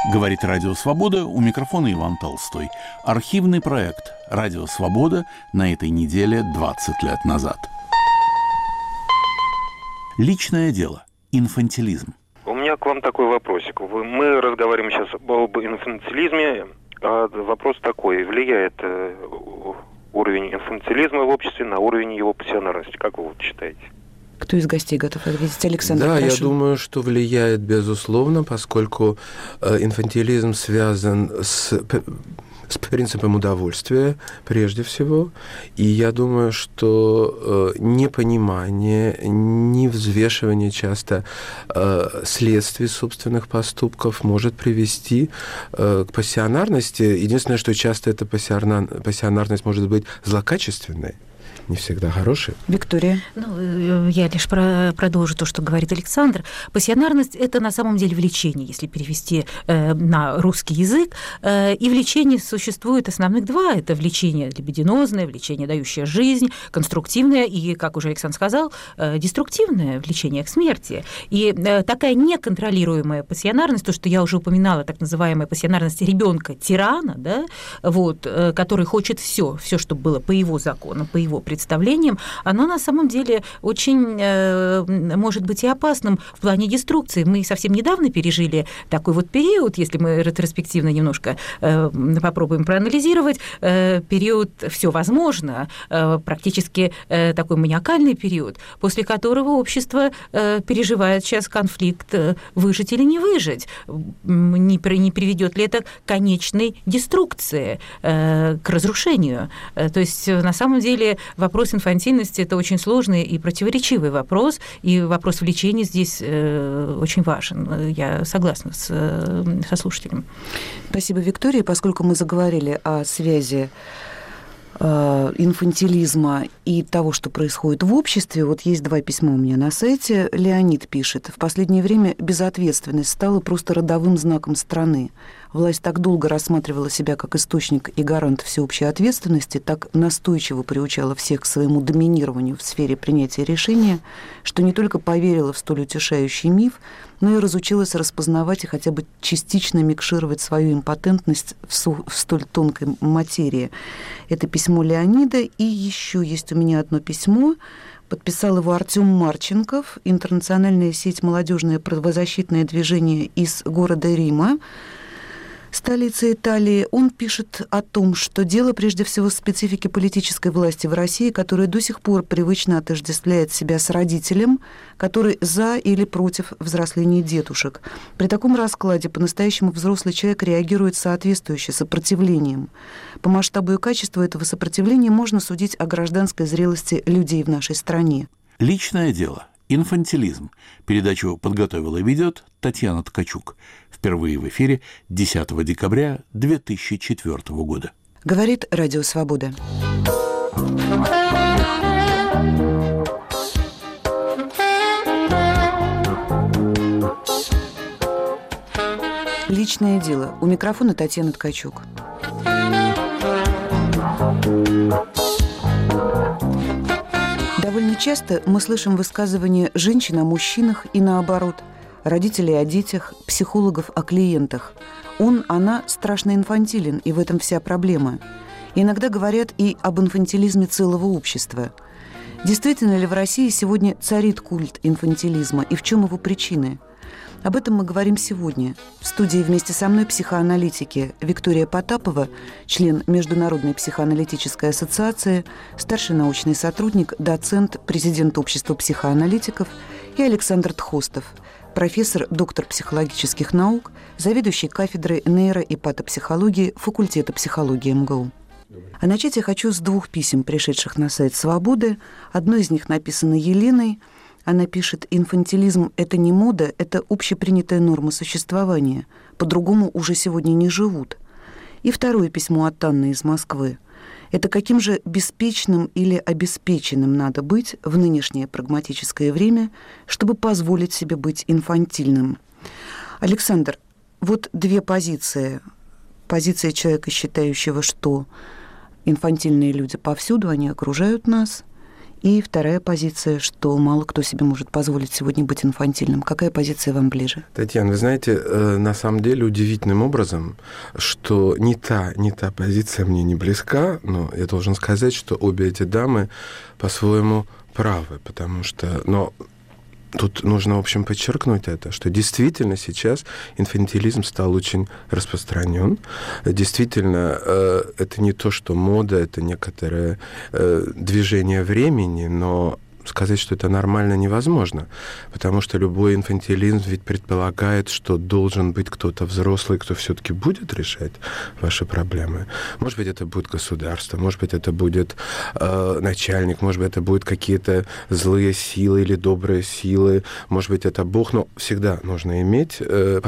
Говорит Радио Свобода, у микрофона Иван Толстой. Архивный проект «Радио Свобода» на этой неделе 20 лет назад. Личное дело. Инфантилизм. У меня к вам такой вопросик. Мы разговариваем сейчас об инфантилизме. А вопрос такой. Влияет уровень инфантилизма в обществе на уровень его пассионарности? Как вы считаете? Кто из гостей готов ответить? Александр, да, прошу. Я думаю, что влияет, безусловно, поскольку инфантилизм связан с принципом удовольствия, прежде всего. И я думаю, что непонимание, невзвешивание часто следствий собственных поступков может привести к пассионарности. Единственное, что часто эта пассионарность может быть злокачественной, не всегда хороший. Виктория. Я лишь продолжу то, что говорит Александр. Пассионарность – это на самом деле влечение, если перевести на русский язык. И влечение существует основных два. Это влечение либидинозное, влечение, дающее жизнь, конструктивное и, как уже Александр сказал, деструктивное влечение к смерти. И такая неконтролируемая пассионарность, то, что я уже упоминала, так называемая пассионарность ребенка-тирана, да, который хочет все, чтобы было по его законам, по его представлениям, оно на самом деле очень может быть и опасным в плане деструкции. Мы совсем недавно пережили такой вот период, если мы ретроспективно немножко попробуем проанализировать, период «все возможно», практически такой маниакальный период, после которого общество переживает сейчас конфликт выжить или не выжить. Не приведет ли это к конечной деструкции, к разрушению? То есть на самом деле вопрос инфантильности – это очень сложный и противоречивый вопрос, и вопрос влечения здесь очень важен. Я согласна со слушателем. Спасибо, Виктория. Поскольку мы заговорили о связи инфантилизма и того, что происходит в обществе, вот есть два письма у меня на сайте. Леонид пишет: в последнее время безответственность стала просто родовым знаком страны. Власть так долго рассматривала себя как источник и гарант всеобщей ответственности, так настойчиво приучала всех к своему доминированию в сфере принятия решения, что не только поверила в столь утешающий миф, но и разучилась распознавать и хотя бы частично микшировать свою импотентность в столь тонкой материи. Это письмо Леонида, и еще есть у меня одно письмо. Подписал его Артём Марченков, интернациональная сеть «Молодежное правозащитное движение» из города Рима, столица Италии. Он пишет о том, что дело прежде всего в специфике политической власти в России, которая до сих пор привычно отождествляет себя с родителем, который за или против взросления детушек. При таком раскладе по-настоящему взрослый человек реагирует соответствующе сопротивлением. По масштабу и качеству этого сопротивления можно судить о гражданской зрелости людей в нашей стране. Личное дело. Инфантилизм. Передачу подготовила и ведет Татьяна Ткачук. Впервые в эфире 10 декабря 2004 года. Говорит Радио Свобода. Личное дело. У микрофона Татьяна Ткачук. Довольно часто мы слышим высказывания женщин о мужчинах и наоборот, родителей о детях, психологов о клиентах. Он, она страшно инфантилен, и в этом вся проблема. Иногда говорят и об инфантилизме целого общества. Действительно ли в России сегодня царит культ инфантилизма, и в чем его причины? Об этом мы говорим сегодня. В студии вместе со мной психоаналитики Виктория Потапова, член Международной психоаналитической ассоциации, старший научный сотрудник, доцент, президент Общества психоаналитиков, и Александр Тхостов, профессор, доктор психологических наук, заведующий кафедрой нейро- и патопсихологии факультета психологии МГУ. А начать я хочу с двух писем, пришедших на сайт «Свободы». Одно из них написано Еленой. Она пишет: «Инфантилизм – это не мода, это общепринятая норма существования. По-другому уже сегодня не живут». И второе письмо от Анны из Москвы. Это каким же беспечным или обеспеченным надо быть в нынешнее прагматическое время, чтобы позволить себе быть инфантильным? Александр, вот две позиции. Позиция человека, считающего, что инфантильные люди повсюду, они окружают нас, И вторая позиция, что мало кто себе может позволить сегодня быть инфантильным. Какая позиция вам ближе? Татьяна, вы знаете, на самом деле удивительным образом, что не та позиция мне не близка, но я должен сказать, что обе эти дамы по-своему правы, потому что... Но тут нужно, в общем, подчеркнуть это, что действительно сейчас инфантилизм стал очень распространен. Действительно, это не то, что мода, это некоторое движение времени, но сказать, что это нормально, невозможно, потому что любой инфантилизм ведь предполагает, что должен быть кто-то взрослый, кто все-таки будет решать ваши проблемы. Может быть, это будет государство, может быть, это будет начальник, может быть, это будут какие-то злые силы или добрые силы, может быть, это Бог, но всегда нужно иметь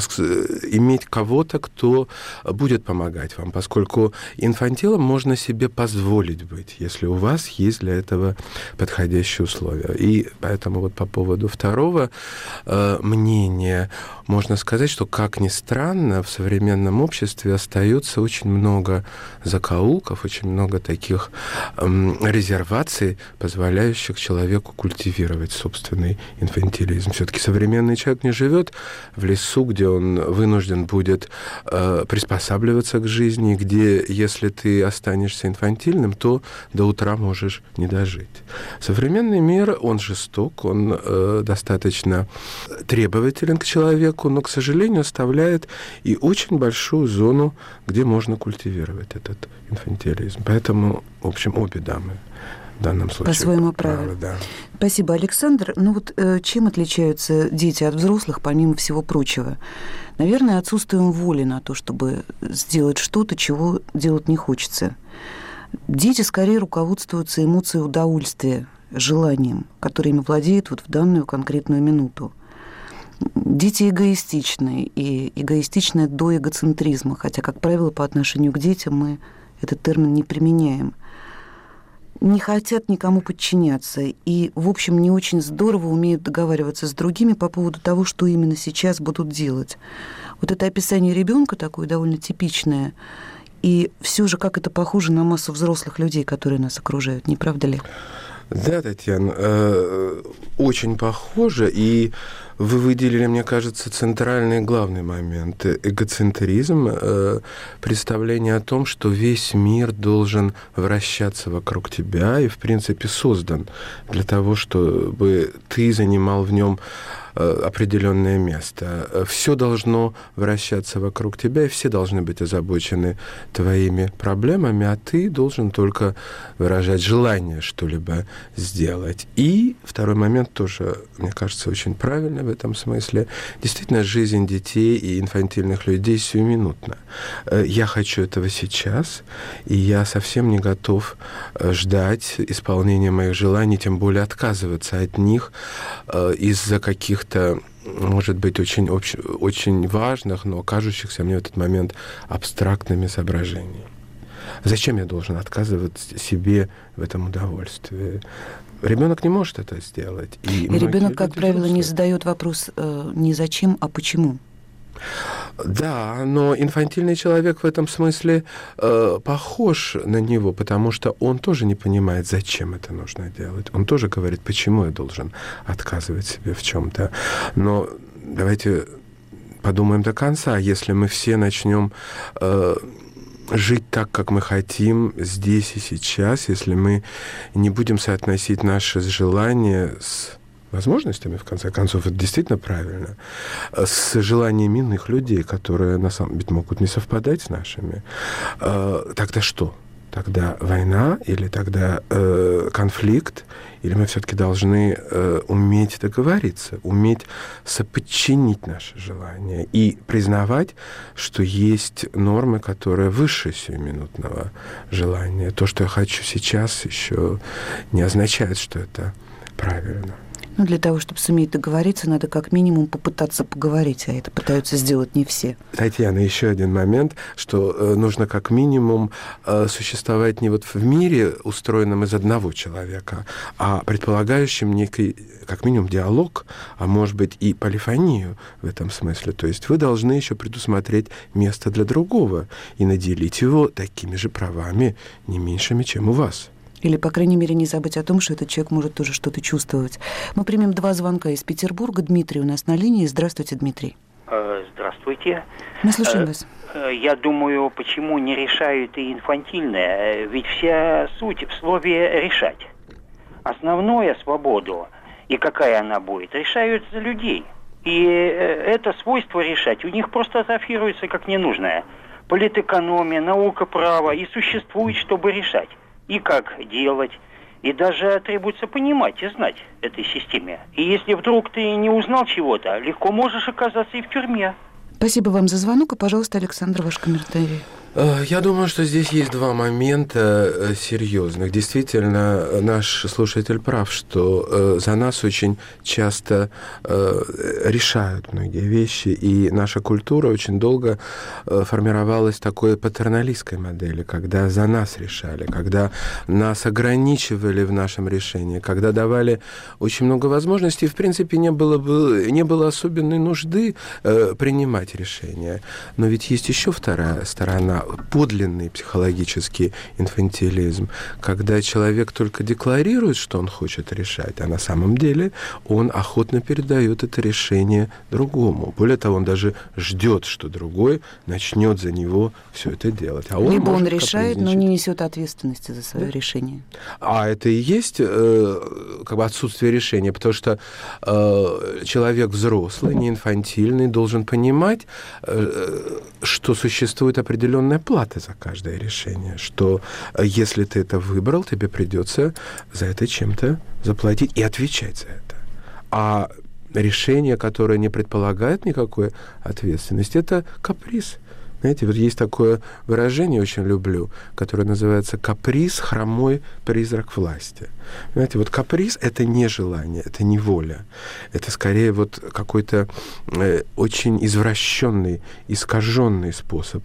кого-то, кто будет помогать вам, поскольку инфантилом можно себе позволить быть, если у вас есть для этого подходящие условия. И поэтому вот по поводу второго мнения можно сказать, что, как ни странно, в современном обществе остается очень много закоулков, очень много таких резерваций, позволяющих человеку культивировать собственный инфантилизм. Все-таки современный человек не живет в лесу, где он вынужден будет приспосабливаться к жизни, где, если ты останешься инфантильным, то до утра можешь не дожить. Современный мир, он жесток, он достаточно требователен к человеку, но, к сожалению, оставляет и очень большую зону, где можно культивировать этот инфантилизм. Поэтому, в общем, обе дамы в данном случае по-своему правы. Да. Спасибо, Александр. Ну вот чем отличаются дети от взрослых, помимо всего прочего? Наверное, отсутствием воли на то, чтобы сделать что-то, чего делать не хочется. Дети скорее руководствуются эмоцией удовольствия, желанием, которое ими владеет вот в данную конкретную минуту. Дети эгоистичны, и эгоистичны до эгоцентризма, хотя, как правило, по отношению к детям мы этот термин не применяем. Не хотят никому подчиняться, и, в общем, не очень здорово умеют договариваться с другими по поводу того, что именно сейчас будут делать. Вот это описание ребенка такое довольно типичное, и все же как это похоже на массу взрослых людей, которые нас окружают, не правда ли? Да, Татьяна, очень похоже, и вы выделили, мне кажется, центральный и главный момент. Эгоцентризм, представление о том, что весь мир должен вращаться вокруг тебя и, в принципе, создан для того, чтобы ты занимал в нем определенное место. Все должно вращаться вокруг тебя, и все должны быть озабочены твоими проблемами, а ты должен только выражать желание что-либо сделать. И второй момент тоже, мне кажется, очень правильный в этом смысле. Действительно, жизнь детей и инфантильных людей сиюминутна. Я хочу этого сейчас, и я совсем не готов ждать исполнения моих желаний, тем более отказываться от них из-за каких-то, может быть, очень важных, но кажущихся мне в этот момент абстрактными соображениями. Зачем я должен отказывать себе в этом удовольствии? Ребенок не может это сделать. И ребенок, как правило, не задает вопрос не зачем, а почему. Да, но инфантильный человек в этом смысле похож на него, потому что он тоже не понимает, зачем это нужно делать. Он тоже говорит, почему я должен отказывать себе в чем-то. Но давайте подумаем до конца. Если мы все начнем жить так, как мы хотим, здесь и сейчас, если мы не будем соотносить наши желания с возможностями, в конце концов, это действительно правильно, с желаниями иных людей, которые на самом деле могут не совпадать с нашими, тогда что? Тогда война или тогда конфликт? Или мы все-таки должны уметь договориться, уметь соподчинить наши желания и признавать, что есть нормы, которые выше сиюминутного желания. То, что я хочу сейчас, еще не означает, что это правильно. Ну, для того, чтобы суметь договориться, надо как минимум попытаться поговорить, а это пытаются сделать не все. Татьяна, еще один момент, что нужно как минимум существовать не вот в мире, устроенном из одного человека, а предполагающем некий, как минимум, диалог, а может быть и полифонию в этом смысле. То есть вы должны еще предусмотреть место для другого и наделить его такими же правами, не меньшими, чем у вас. Или, по крайней мере, не забыть о том, что этот человек может тоже что-то чувствовать. Мы примем 2 звонка из Петербурга. Дмитрий у нас на линии. Здравствуйте, Дмитрий. Здравствуйте. Мы слушаем вас. Я думаю, почему не решают и инфантильное? Ведь вся суть в слове «решать». Основное свободу, и какая она будет, решают за людей. И это свойство решать у них просто атрофируется как ненужное. Политэкономия, наука, право и существует, чтобы решать. И как делать. И даже требуется понимать и знать этой системе. И если вдруг ты не узнал чего-то, легко можешь оказаться и в тюрьме. Спасибо вам за звонок. И, пожалуйста, Александр, ваш комментарий. Я думаю, что здесь есть 2 момента серьезных. Действительно, наш слушатель прав, что за нас очень часто решают многие вещи, и наша культура очень долго формировалась такой патерналистской модели, когда за нас решали, когда нас ограничивали в нашем решении, когда давали очень много возможностей, в принципе, не было особенной нужды принимать решения. Но ведь есть еще вторая сторона, подлинный психологический инфантилизм, когда человек только декларирует, что он хочет решать, а на самом деле он охотно передает это решение другому. Более того, он даже ждет, что другой начнет за него все это делать. А он либо он решает, но не несет ответственности за свое решение. А это и есть как бы отсутствие решения, потому что человек взрослый, не инфантильный, должен понимать, что существует определенная плата за каждое решение, что если ты это выбрал, тебе придется за это чем-то заплатить и отвечать за это. А решение, которое не предполагает никакой ответственности, это каприз. Знаете, вот есть такое выражение, очень люблю, которое называется «каприз, хромой призрак власти». Знаете, вот каприз — это не желание, это не воля. Это скорее вот какой-то очень извращенный, искаженный способ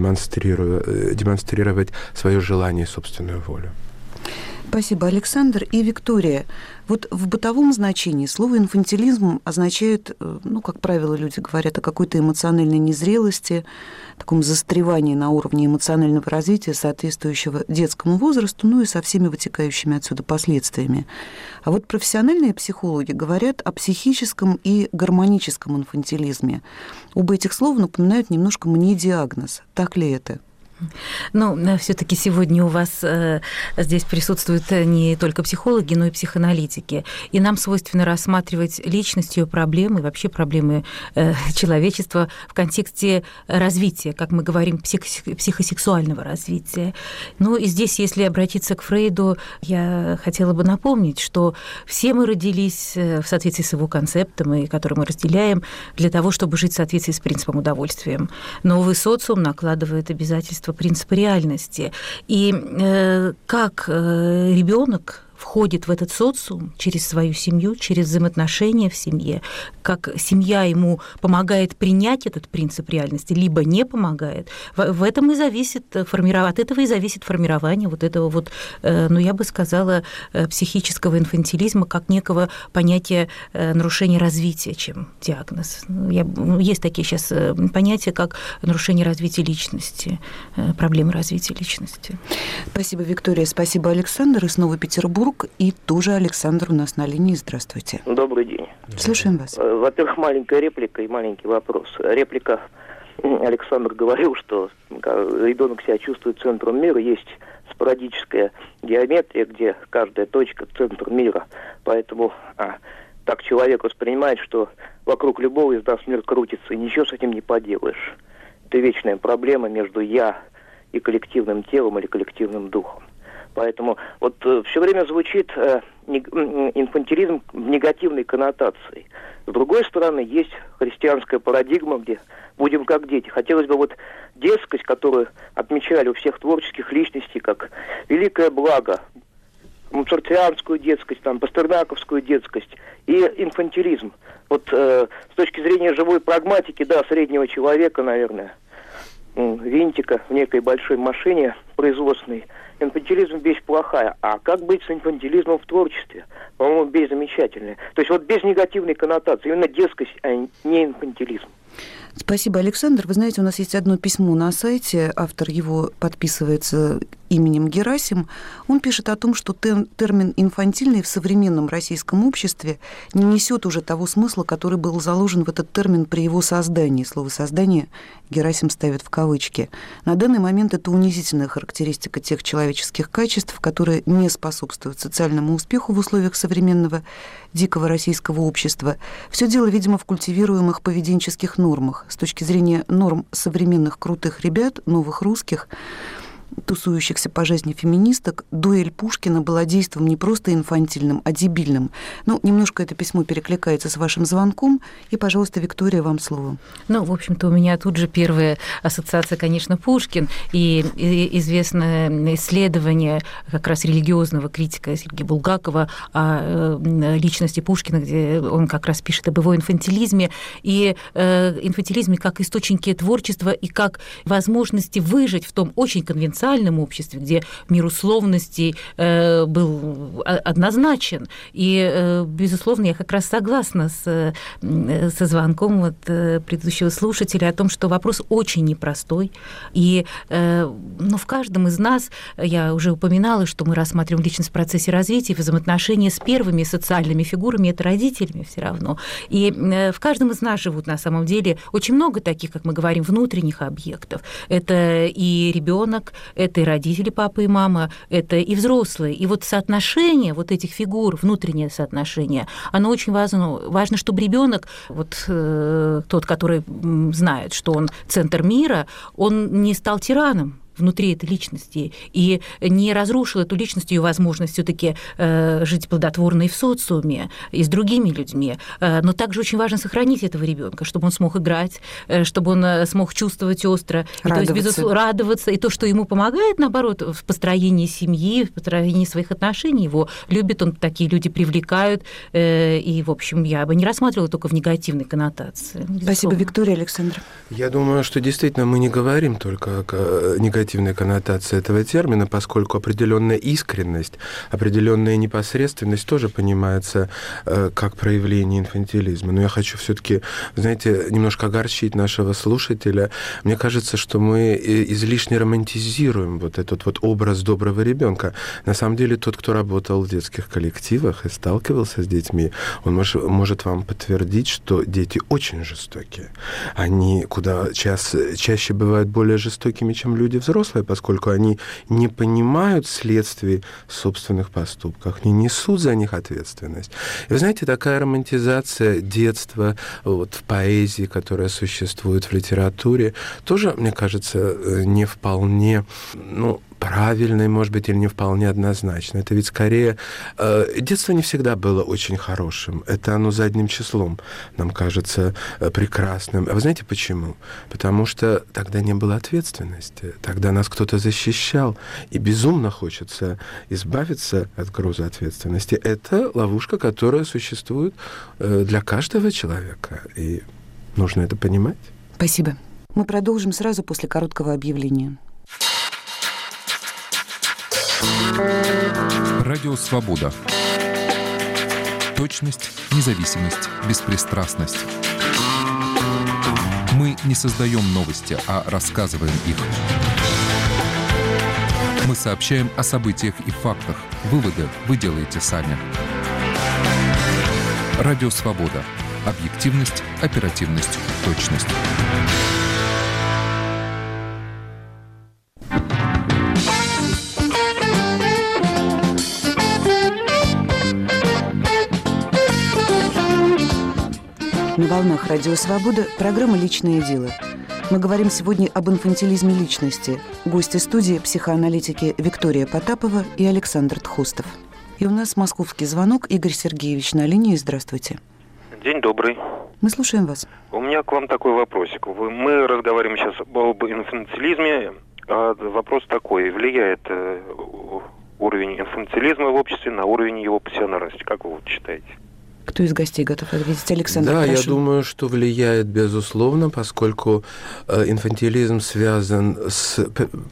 демонстрировать свое желание и собственную волю. Спасибо, Александр. И Виктория, вот в бытовом значении слово «инфантилизм» означает, как правило, люди говорят о какой-то эмоциональной незрелости, таком застревании на уровне эмоционального развития, соответствующего детскому возрасту, и со всеми вытекающими отсюда последствиями. А вот профессиональные психологи говорят о психическом и гармоническом инфантилизме. Оба этих слова напоминают немножко мне диагноз. Так ли это? Все-таки сегодня у вас здесь присутствуют не только психологи, но и психоаналитики. И нам свойственно рассматривать личность, ее проблемы, вообще проблемы человечества в контексте развития, как мы говорим, психосексуального развития. И здесь, если обратиться к Фрейду, я хотела бы напомнить, что все мы родились в соответствии с его концептом, и который мы разделяем, для того, чтобы жить в соответствии с принципом удовольствия. Новый социум накладывает обязательства принципа реальности. И как ребенок входит в этот социум через свою семью, через взаимоотношения в семье, как семья ему помогает принять этот принцип реальности, либо не помогает, в этом и зависит от этого и зависит формирование вот этого я бы сказала, психического инфантилизма как некого понятия нарушения развития, чем диагноз. Есть такие сейчас понятия, как нарушение развития личности, проблемы развития личности. Спасибо, Виктория. Спасибо, Александр. И снова Петербург. И тоже Александр у нас на линии. Здравствуйте. Добрый день. Слушаем вас. Во-первых, маленькая реплика и маленький вопрос. Реплика. Александр говорил, что ребенок себя чувствует центром мира. Есть спорадическая геометрия, где каждая точка – центр мира. Поэтому так человек воспринимает, что вокруг любого из нас мир крутится, и ничего с этим не поделаешь. Это вечная проблема между «я» и коллективным телом или коллективным духом. Поэтому все время звучит инфантилизм в негативной коннотации. С другой стороны, есть христианская парадигма, где будем как дети. Хотелось бы детскость, которую отмечали у всех творческих личностей, как великое благо, моцартианскую детскость, пастернаковскую детскость и инфантилизм. С точки зрения живой прагматики, среднего человека, наверное, винтика в некой большой машине производственной, инфантилизм вещь плохая. А как быть с инфантилизмом в творчестве? По-моему, вещь замечательная. То есть без негативной коннотации. Именно детскость, а не инфантилизм. Спасибо, Александр. Вы знаете, у нас есть одно письмо на сайте, автор его подписывается именем Герасим. Он пишет о том, что термин «инфантильный» в современном российском обществе не несет уже того смысла, который был заложен в этот термин при его создании. Слово «создание» Герасим ставит в кавычки. На данный момент это унизительная характеристика тех человеческих качеств, которые не способствуют социальному успеху в условиях современного дикого российского общества. Все дело, видимо, в культивируемых поведенческих нормах. С точки зрения норм современных крутых ребят, новых русских, тусующихся по жизни феминисток, дуэль Пушкина была действом не просто инфантильным, а дебильным. Ну, немножко это письмо перекликается с вашим звонком. И, пожалуйста, Виктория, вам слово. Ну, в общем-то, у меня тут же первая ассоциация, конечно, Пушкин. И известное исследование как раз религиозного критика Сергея Булгакова о личности Пушкина, где он как раз пишет об его инфантилизме. И инфантилизме как источнике творчества и как возможности выжить в том очень конвенциональном обществе, где мир условностей был однозначен. И, безусловно, я как раз согласна со звонком предыдущего слушателя о том, что вопрос очень непростой. И в каждом из нас, я уже упоминала, что мы рассматриваем личность в процессе развития, взаимоотношения с первыми социальными фигурами, это родителями все равно. И в каждом из нас живут на самом деле очень много таких, как мы говорим, внутренних объектов. Это и ребенок, это и родители, папа и мама, это и взрослые. И вот соотношение вот этих фигур, внутреннее соотношение, оно очень важно. Важно, чтобы ребенок, вот тот, который знает, что он центр мира, он не стал тираном внутри этой личности и не разрушил эту личность, ее возможность все-таки жить плодотворно и в социуме, и с другими людьми. Но также очень важно сохранить этого ребенка, чтобы он смог играть, чтобы он смог чувствовать остро, радоваться. То есть, безусловно, радоваться. И то, что ему помогает, наоборот, в построении семьи, в построении своих отношений, его любят, он, такие люди привлекают. И, в общем, я бы не рассматривала только в негативной коннотации. Безусловно. Спасибо, Виктория. Александр. Я думаю, что действительно мы не говорим только о негативной коннотации этого термина, поскольку определенная искренность, определенная непосредственность тоже понимается как проявление инфантилизма. Но я хочу все-таки, знаете, немножко огорчить нашего слушателя. Мне кажется, что мы излишне романтизируем вот этот вот образ доброго ребенка. На самом деле, тот, кто работал в детских коллективах и сталкивался с детьми, он может вам подтвердить, что дети очень жестокие. Они куда чаще бывают более жестокими, чем люди взрослые, поскольку они не понимают следствий собственных поступков, не несут за них ответственность. И вы знаете, такая романтизация детства вот, в поэзии, которая существует в литературе, тоже, мне кажется, не вполне, правильной, может быть, или не вполне однозначно. Это ведь скорее... детство не всегда было очень хорошим. Это оно задним числом нам кажется прекрасным. А вы знаете почему? Потому что тогда не было ответственности. Тогда нас кто-то защищал. И безумно хочется избавиться от груза ответственности. Это ловушка, которая существует для каждого человека. И нужно это понимать. Спасибо. Мы продолжим сразу после короткого объявления. Радио «Свобода». Точность, независимость, беспристрастность. Мы не создаем новости, а рассказываем их. Мы сообщаем о событиях и фактах. Выводы вы делаете сами. Радио «Свобода». Объективность, оперативность, точность. На волнах Радио Свобода программа «Личное дело». Мы говорим сегодня об инфантилизме личности. Гости студии – психоаналитики Виктория Потапова и Александр Тхустов. И у нас московский звонок. Игорь Сергеевич на линии. Здравствуйте. День добрый. Мы слушаем вас. У меня к вам такой вопросик. Мы разговариваем сейчас об инфантилизме. Вопрос такой. Влияет уровень инфантилизма в обществе на уровень его пассионарности? Как вы считаете? Кто из гостей готов ответить? Александр, да, прошу. Я думаю, что влияет, безусловно, поскольку инфантилизм связан с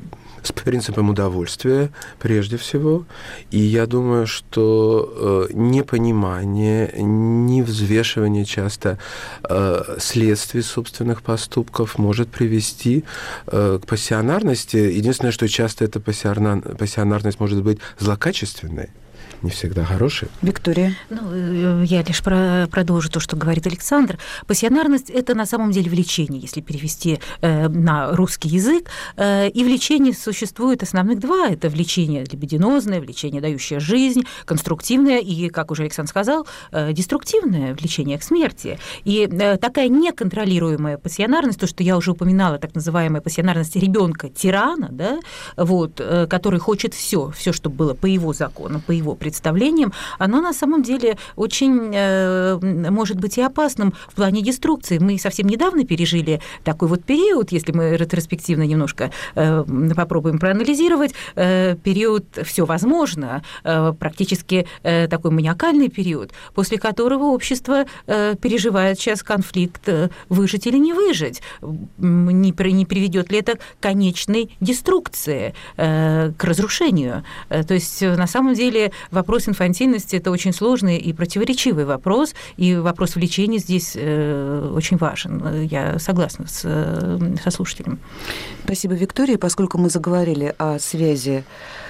с принципом удовольствия прежде всего. И я думаю, что непонимание, невзвешивание часто следствий собственных поступков может привести к пассионарности. Единственное, что часто эта пассионарность может быть злокачественной, не всегда хороший. Виктория? Я лишь продолжу то, что говорит Александр. Пассионарность – это на самом деле влечение, если перевести на русский язык. И влечение существует основных два. Это влечение либидинозное, влечение, дающее жизнь, конструктивное и, как уже Александр сказал, деструктивное влечение к смерти. И такая неконтролируемая пассионарность, то, что я уже упоминала, так называемая пассионарность ребенка-тирана, да, вот, который хочет все, чтобы было по его закону, по его представлениям, оно на самом деле очень может быть и опасным в плане деструкции. Мы совсем недавно пережили такой вот период, если мы ретроспективно немножко попробуем проанализировать, период «все возможно», практически такой маниакальный период, после которого общество переживает сейчас конфликт выжить или не выжить. Не приведет ли это к конечной деструкции, к разрушению? То есть на самом деле вопрос инфантильности – это очень сложный и противоречивый вопрос, и вопрос влечения здесь очень важен. Я согласна со слушателем. Спасибо, Виктория. Поскольку мы заговорили о связи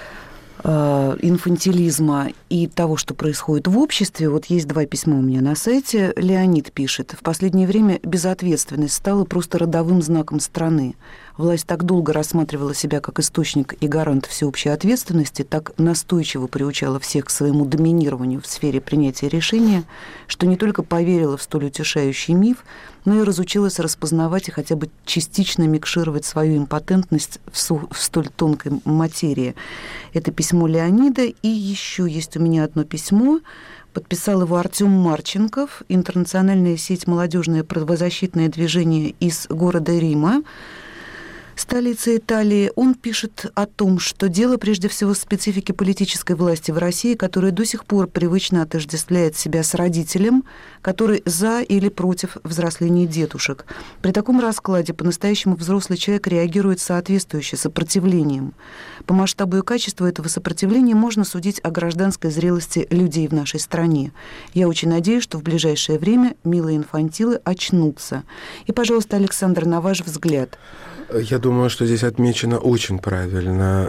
инфантилизма и того, что происходит в обществе. Вот есть 2 письма у меня на сайте. Леонид пишет: в последнее время безответственность стала просто родовым знаком страны. Власть так долго рассматривала себя как источник и гарант всеобщей ответственности, так настойчиво приучала всех к своему доминированию в сфере принятия решения, что не только поверила в столь утешающий миф, но и разучилась распознавать и хотя бы частично микшировать свою импотентность в столь тонкой материи. Это письмо Леонида. И еще есть у меня одно письмо. Подписал его Артём Марченков, интернациональная сеть «Молодежное правозащитное движение» из города Рима, столица Италии. Он пишет о том, что дело прежде всего в специфике политической власти в России, которая до сих пор привычно отождествляет себя с родителем, который за или против взросления дедушек. При таком раскладе по-настоящему взрослый человек реагирует соответствующе сопротивлением. По масштабу и качеству этого сопротивления можно судить о гражданской зрелости людей в нашей стране. Я очень надеюсь, что в ближайшее время милые инфантилы очнутся. И, пожалуйста, Александр, на ваш взгляд. Я думаю, что здесь отмечено очень правильно.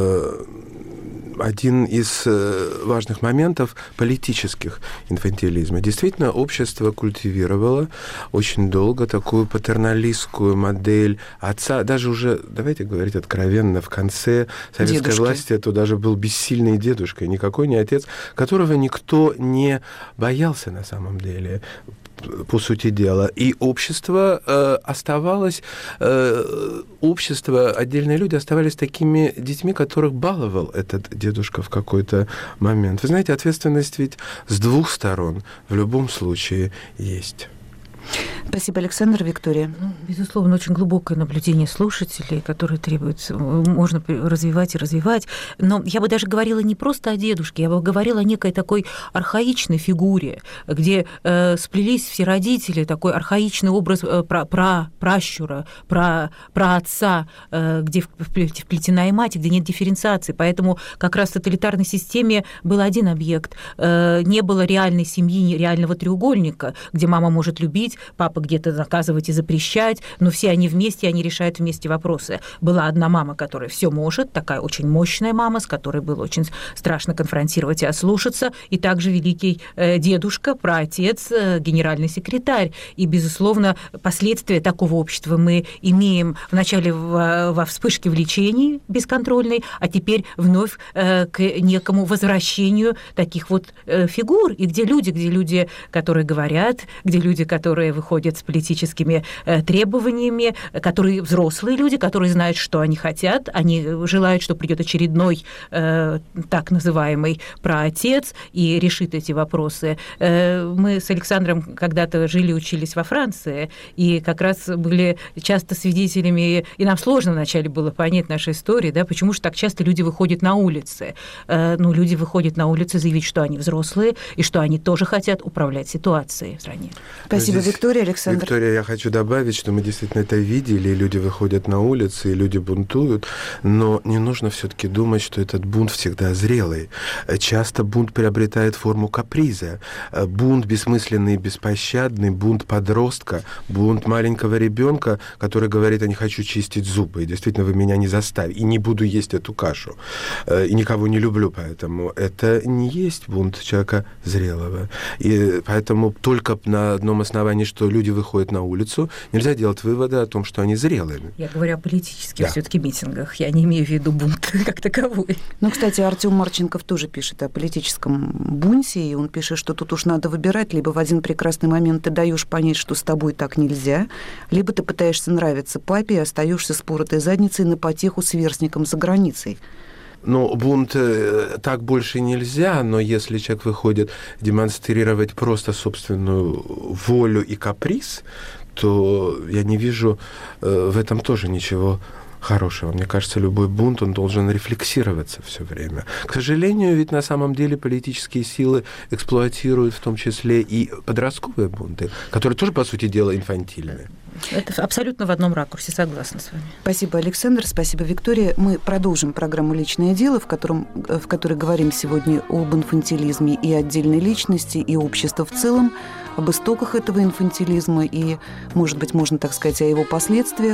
Один из важных моментов политических инфантилизма. Действительно, общество культивировало очень долго такую патерналистскую модель отца. Даже уже, давайте говорить откровенно, в конце советской власти это даже был бессильный дедушка, никакой не отец, которого никто не боялся на самом деле, по сути дела. И общество оставалось, отдельные люди оставались такими детьми, которых баловал этот дедушка в какой-то момент. Вы знаете, ответственность ведь с 2 сторон в любом случае есть. Спасибо, Александр. Виктория. Безусловно, очень глубокое наблюдение слушателей, которое требуется, можно развивать и развивать. Но я бы даже говорила не просто о дедушке, я бы говорила о некой такой архаичной фигуре, где сплелись все родители, такой архаичный образ пращура, праотца, где вплетена и мать, где нет дифференциации. Поэтому как раз в тоталитарной системе был один объект. Не было реальной семьи, реального треугольника, где мама может любить, папа где-то наказывать и запрещать, но все они вместе, они решают вместе вопросы. Была одна мама, которая все может, такая очень мощная мама, с которой было очень страшно конфронтировать и ослушаться, и также великий дедушка, праотец, генеральный секретарь. И, безусловно, последствия такого общества мы имеем вначале во вспышке влечений бесконтрольной, а теперь вновь к некому возвращению таких вот фигур, и где люди, которые говорят, где люди, которые выходят с политическими требованиями, которые взрослые люди, которые знают, что они хотят, они желают, что придет очередной так называемый праотец и решит эти вопросы. Мы с Александром когда-то жили, учились во Франции, и как раз были часто свидетелями, и нам сложно вначале было понять нашу историю, да, почему же так часто люди выходят на улицы. Люди выходят на улицы заявить, что они взрослые, и что они тоже хотят управлять ситуацией в стране. Спасибо, Виктория. Александр Александр. Виктория, я хочу добавить, что мы действительно это видели, и люди выходят на улицы, и люди бунтуют, но не нужно все-таки думать, что этот бунт всегда зрелый. Часто бунт приобретает форму каприза. Бунт бессмысленный и беспощадный, бунт подростка, бунт маленького ребенка, который говорит: я не хочу чистить зубы, и действительно вы меня не заставите, и не буду есть эту кашу, и никого не люблю, поэтому это не есть бунт человека зрелого. И поэтому только на одном основании, что люди выходят на улицу, нельзя делать выводы о том, что они зрелые. Я говорю о политических все-таки митингах. Я не имею в виду бунт как таковой. Ну, кстати, Артем Марченков тоже пишет о политическом бунте, и он пишет, что тут уж надо выбирать, либо в один прекрасный момент ты даешь понять, что с тобой так нельзя, либо ты пытаешься нравиться папе и остаешься с поротой задницей на потеху сверстникам за границей. Ну, бунт так больше нельзя, но если человек выходит демонстрировать просто собственную волю и каприз, то я не вижу в этом тоже ничего хорошего. Мне кажется, любой бунт, он должен рефлексироваться все время. К сожалению, ведь на самом деле политические силы эксплуатируют в том числе и подростковые бунты, которые тоже, по сути дела, инфантильные. Это абсолютно в одном ракурсе, согласна с вами. Спасибо, Александр, спасибо, Виктория. Мы продолжим программу «Личное дело», в которой говорим сегодня об инфантилизме и отдельной личности, и общества в целом, об истоках этого инфантилизма и, может быть, можно так сказать, о его последствиях.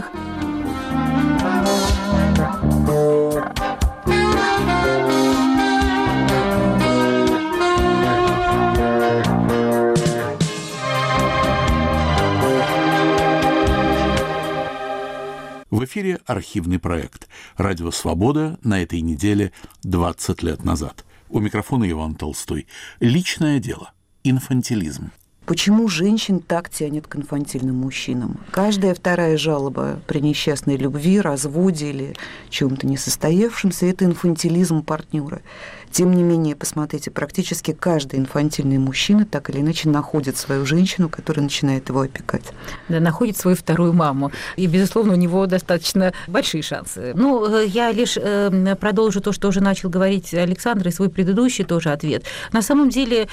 В эфире архивный проект «Радио Свобода» на этой неделе 20 лет назад. У микрофона Иван Толстой. Личное дело. Инфантилизм. Почему женщин так тянет к инфантильным мужчинам? Каждая вторая жалоба при несчастной любви, разводе или чем-то несостоявшемся – это инфантилизм партнера. Тем не менее, посмотрите, практически каждый инфантильный мужчина так или иначе находит свою женщину, которая начинает его опекать. Да, находит свою вторую маму. И, безусловно, у него достаточно большие шансы. Ну, я лишь продолжу то, что уже начал говорить Александр, и свой предыдущий тоже ответ. На самом деле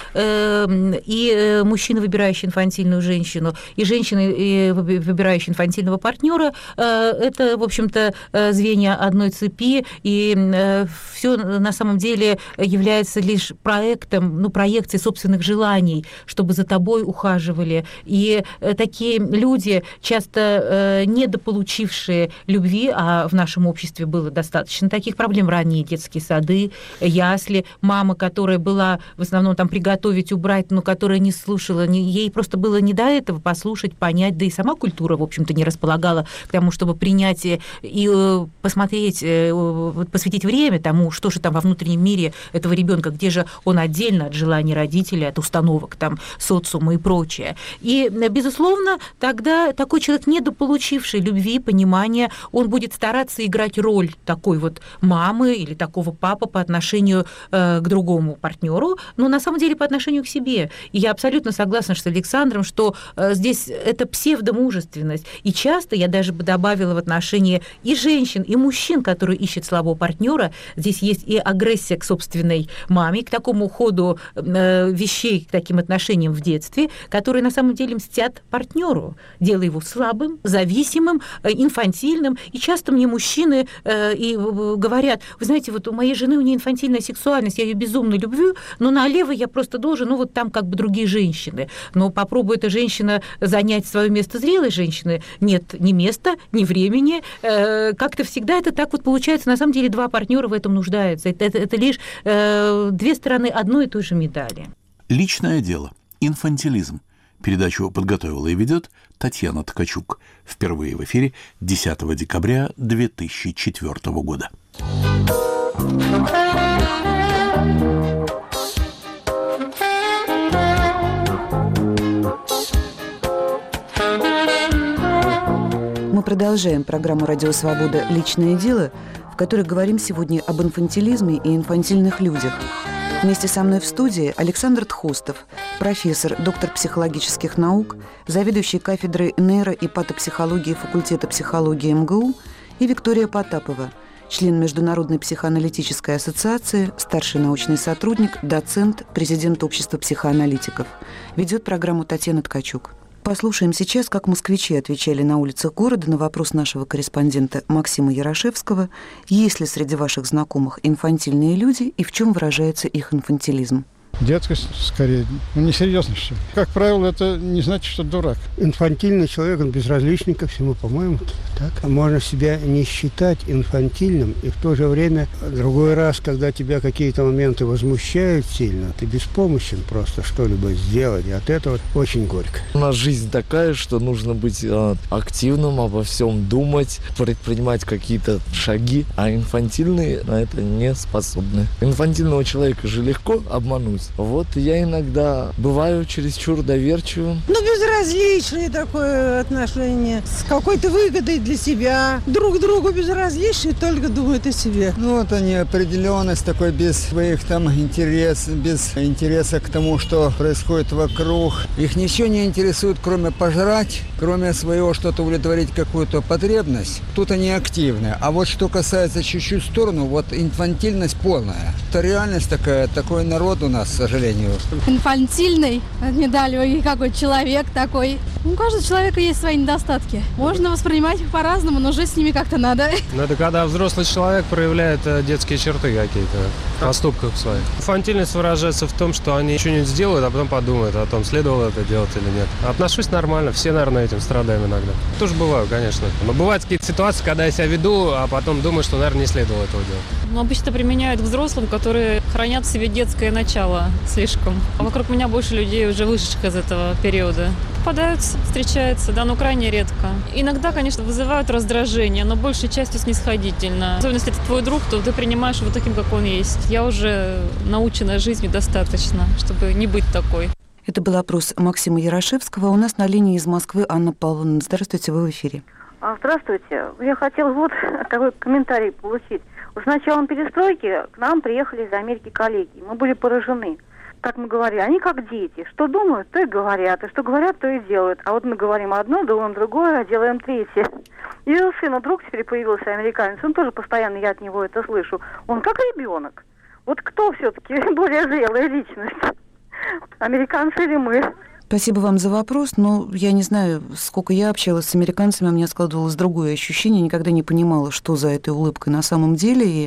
и мужчина, выбирающий инфантильную женщину, и женщина, выбирающая инфантильного партнера, это, в общем-то, звенья одной цепи, и все на самом деле является лишь проектом, проекцией собственных желаний, чтобы за тобой ухаживали. И такие люди, часто недополучившие любви, а в нашем обществе было достаточно таких проблем, ранние детские сады, ясли, мама, которая была в основном там приготовить, убрать, но которая не слушала, ей просто было не до этого послушать, понять, да и сама культура, в общем-то, не располагала к тому, чтобы принять и посмотреть, посвятить время тому, что же там во внутреннем мире этого ребенка, где же он отдельно от желаний родителей, от установок там, социума и прочее. И, безусловно, тогда такой человек, недополучивший любви, понимания, он будет стараться играть роль такой вот мамы или такого папы по отношению к другому партнеру, но на самом деле по отношению к себе. И я абсолютно согласна с Александром, что здесь это псевдомужественность. И часто, я даже бы добавила в отношении и женщин, и мужчин, которые ищут слабого партнера, здесь есть и агрессия к собственной маме, к такому ходу вещей, к таким отношениям в детстве, которые на самом деле мстят партнеру, делая его слабым, зависимым, инфантильным. И часто мне мужчины и говорят: вы знаете, вот у моей жены, у нее инфантильная сексуальность, я ее безумно люблю, но налево я просто должен, вот там как бы другие женщины. Но попробует эта женщина занять свое место зрелой женщины, нет ни места, ни времени. Как-то всегда это так вот получается. На самом деле два партнера в этом нуждаются. Это лишь две стороны одной и той же медали. Личное дело. Инфантилизм. Передачу подготовила и ведет Татьяна Ткачук. Впервые в эфире 10 декабря 2004 года. Мы продолжаем программу «Радио Свобода. Личное дело», в которой говорим сегодня об инфантилизме и инфантильных людях. Вместе со мной в студии Александр Тхустов, профессор, доктор психологических наук, заведующий кафедрой нейро- и патопсихологии факультета психологии МГУ, и Виктория Потапова, член Международной психоаналитической ассоциации, старший научный сотрудник, доцент, президент Общества психоаналитиков. Ведет программу Татьяна Ткачук. Послушаем сейчас, как москвичи отвечали на улицах города на вопрос нашего корреспондента Максима Ярошевского, есть ли среди ваших знакомых инфантильные люди и в чем выражается их инфантилизм. Детскость, скорее, несерьезно все. Как правило, это не значит, что дурак. Инфантильный человек, он безразличный ко всему, по-моему, так. Можно себя не считать инфантильным, и в то же время, другой раз, когда тебя какие-то моменты возмущают сильно, ты беспомощен просто что-либо сделать, и от этого очень горько. У нас жизнь такая, что нужно быть активным, обо всем думать, предпринимать какие-то шаги, а инфантильные на это не способны. Инфантильного человека же легко обмануть. Вот я иногда бываю чересчур доверчивым. Безразличное такое отношение, с какой-то выгодой для себя. Друг другу безразличны, только думают о себе. Это неопределенность такой, без своих там интересов, без интереса к тому, что происходит вокруг. Их ничего не интересует, кроме пожрать, кроме своего что-то удовлетворить какую-то потребность. Тут они активны. А вот что касается чуть-чуть в сторону, инфантильность полная. Это реальность такая, такой народ у нас, к сожалению. Инфантильный, недалевый какой человек такой. У каждого человека есть свои недостатки. Можно воспринимать их по-разному, но жить с ними как-то надо. Это когда взрослый человек проявляет детские черты какие-то в поступках своих. Инфантильность выражается в том, что они что-нибудь сделают, а потом подумают о том, следовало это делать или нет. Отношусь нормально, все, наверное, этим страдаем иногда. Тоже бываю, конечно. Но бывают какие-то ситуации, когда я себя веду, а потом думаю, что, наверное, не следовало этого делать. Обычно применяют взрослым, которые хранят в себе детское начало слишком. А вокруг меня больше людей, уже вышедших из этого периода. Попадаются, встречаются, но крайне редко. Иногда, конечно, вызывают раздражение, но большей частью снисходительно. Особенно, если это твой друг, то ты принимаешь его таким, как он есть. Я уже научена жизнью достаточно, чтобы не быть такой. Это был опрос Максима Ярошевского. У нас на линии из Москвы Анна Павловна. Здравствуйте, вы в эфире. Здравствуйте. Я хотела такой комментарий получить. С началом перестройки к нам приехали из Америки коллеги. Мы были поражены. Как мы говорили, они как дети. Что думают, то и говорят. И что говорят, то и делают. А вот мы говорим одно, думаем другое, а делаем третье. И у сына друг теперь появился американец. Он тоже постоянно, я от него это слышу. Он как ребенок. Вот кто все-таки более зрелая личность? Американцы или мы? Спасибо вам за вопрос, но я не знаю, сколько я общалась с американцами, у меня складывалось другое ощущение, никогда не понимала, что за этой улыбкой на самом деле, и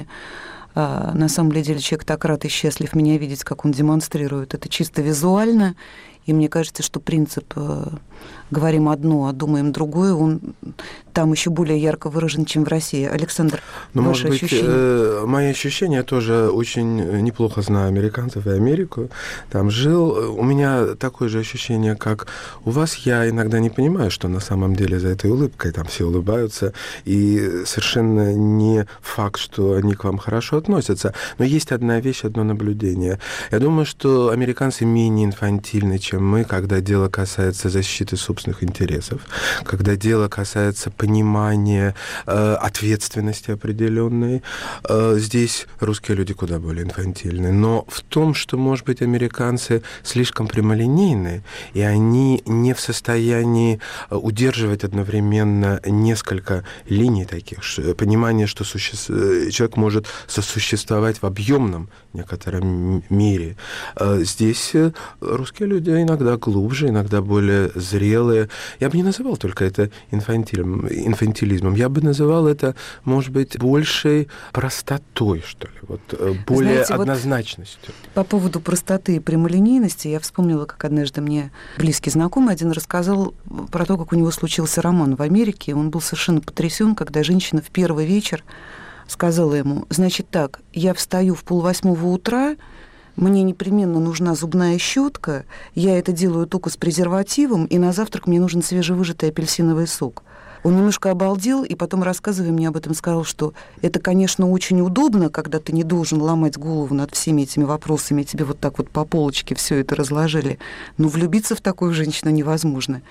на самом деле человек так рад и счастлив меня видеть, как он демонстрирует это чисто визуально, и мне кажется, что принцип «говорим одно, а думаем другое», он там еще более ярко выражен, чем в России. Александр, ваши ощущения? Мои ощущения тоже очень неплохо знаю американцев и Америку. Там жил. У меня такое же ощущение, как у вас. Я иногда не понимаю, что на самом деле за этой улыбкой там все улыбаются, и совершенно не факт, что они к вам хорошо относятся. Но есть одна вещь, одно наблюдение. Я думаю, что американцы менее инфантильны, чем мы, когда дело касается защиты собственных интересов, когда дело касается понимания ответственности определенной. Здесь русские люди куда более инфантильны. Но в том, что, может быть, американцы слишком прямолинейны, и они не в состоянии удерживать одновременно несколько линий таких, понимание, что человек может сосуществовать в объемном некотором мире. Здесь русские люди иногда глубже, иногда более зрелые. Я бы не называл только это инфантилизмом. Я бы называл это, может быть, большей простотой, что ли, более однозначностью. По поводу простоты и прямолинейности я вспомнила, как однажды мне близкий знакомый один рассказал про то, как у него случился роман в Америке. Он был совершенно потрясен, когда женщина в первый вечер сказала ему: значит так, я встаю в 7:30 утра, мне непременно нужна зубная щетка, я это делаю только с презервативом, и на завтрак мне нужен свежевыжатый апельсиновый сок. Он немножко обалдел, и потом, рассказывая мне об этом, сказал, что это, конечно, очень удобно, когда ты не должен ломать голову над всеми этими вопросами, тебе вот так вот по полочке все это разложили, но влюбиться в такую женщину невозможно.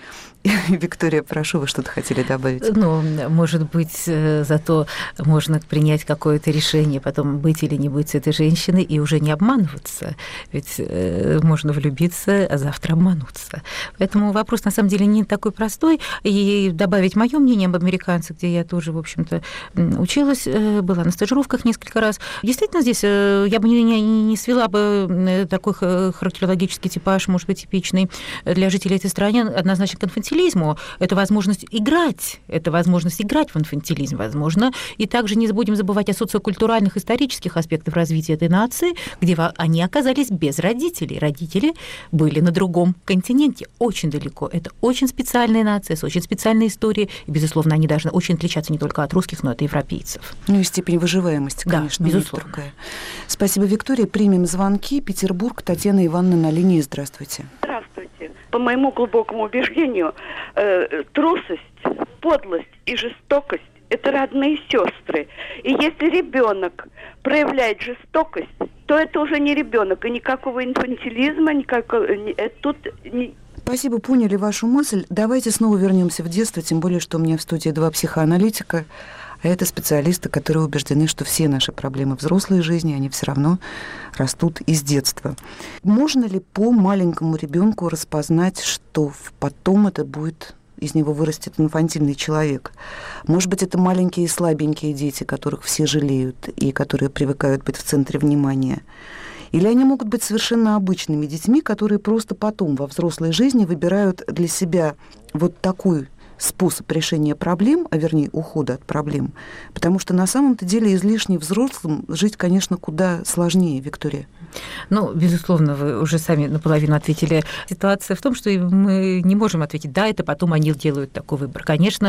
Виктория, прошу, вы что-то хотели добавить? Ну, может быть, зато можно принять какое-то решение, потом быть или не быть с этой женщиной и уже не обманываться. Ведь можно влюбиться, а завтра обмануться. Поэтому вопрос, на самом деле, не такой простой. И добавить мое мнение об американцах, где я тоже, в общем-то, училась, была на стажировках несколько раз. Действительно, здесь я бы не свела бы такой характерологический типаж, может быть, типичный для жителей этой страны, однозначно к инфантилизму. Это возможность играть в инфантилизм, возможно. И также не будем забывать о социокультуральных, исторических аспектах развития этой нации, где они оказались без родителей. Родители были на другом континенте, очень далеко. Это очень специальная нация с очень специальной историей. И, безусловно, они должны очень отличаться не только от русских, но и от европейцев. Ну и степень выживаемости, конечно, да, безусловно. Другая. Спасибо, Виктория. Примем звонки. Петербург. Татьяна Ивановна на линии. Здравствуйте. Здравствуйте. По моему глубокому убеждению, трусость, подлость и жестокость – это родные сестры. И если ребенок проявляет жестокость, то это уже не ребенок, и никакого инфантилизма, Спасибо, поняли вашу мысль. Давайте снова вернемся в детство, тем более, что у меня в студии 2 психоаналитика, а это специалисты, которые убеждены, что все наши проблемы взрослой жизни, они все равно растут из детства. Можно ли по маленькому ребенку распознать, что потом это будет, из него вырастет инфантильный человек? Может быть, это маленькие и слабенькие дети, которых все жалеют и которые привыкают быть в центре внимания? Или они могут быть совершенно обычными детьми, которые просто потом во взрослой жизни выбирают для себя вот такой способ решения проблем, а вернее ухода от проблем, потому что на самом-то деле излишне взрослым жить, конечно, куда сложнее, Виктория. Ну, безусловно, вы уже сами наполовину ответили. Ситуация в том, что мы не можем ответить, да, это потом они делают такой выбор. Конечно,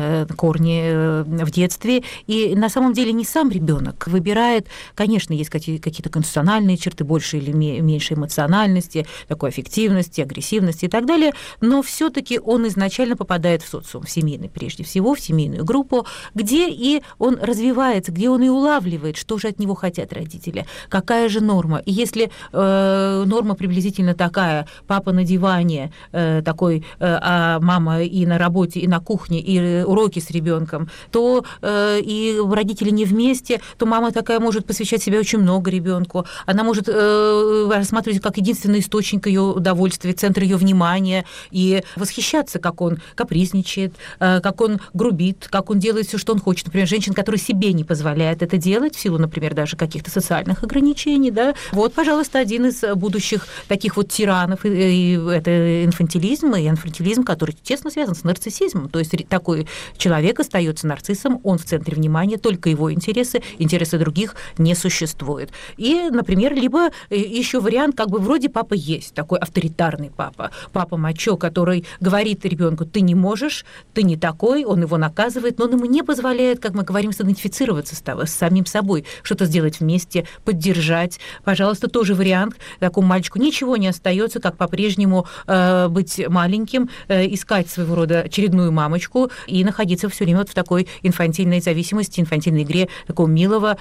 корни в детстве, и на самом деле не сам ребенок выбирает. Конечно, есть какие-то конституциональные черты, больше или меньше эмоциональности, такой аффективности, агрессивности и так далее, но все-таки он изначально попадает в социум, в семейный, прежде всего, в семейную группу, где и он развивается, где он и улавливает, что же от него хотят родители, какая же норма. И если норма приблизительно такая, папа на диване такой, а мама и на работе, и на кухне, и уроки с ребенком, то и родители не вместе, то мама такая может посвящать себя очень много ребенку, она может рассматривать как единственный источник ее удовольствия, центр ее внимания, и восхищаться, как он капризничает, как он грубит, как он делает все, что он хочет. Например, женщина, которая себе не позволяет это делать, в силу, например, даже каких-то социальных ограничений, да, вот, пожалуйста, один из будущих таких вот тиранов, и это инфантилизм, и инфантилизм, который тесно связан с нарциссизмом. То есть такой человек остается нарциссом, он в центре внимания, только его интересы других не существует. И, например, либо еще вариант, как бы вроде папа есть, такой авторитарный папа мачо, который говорит ребенку: ты не можешь, ты не такой, он его наказывает, но он ему не позволяет, как мы говорим, сидентифицироваться с самим собой, что-то сделать вместе, поддержать. Пожалуйста, тоже вариант. Такому мальчику ничего не остается, как по-прежнему быть маленьким, искать своего рода очередную мамочку и находиться все время вот в такой инфантильной зависимости, инфантильной игре такого милого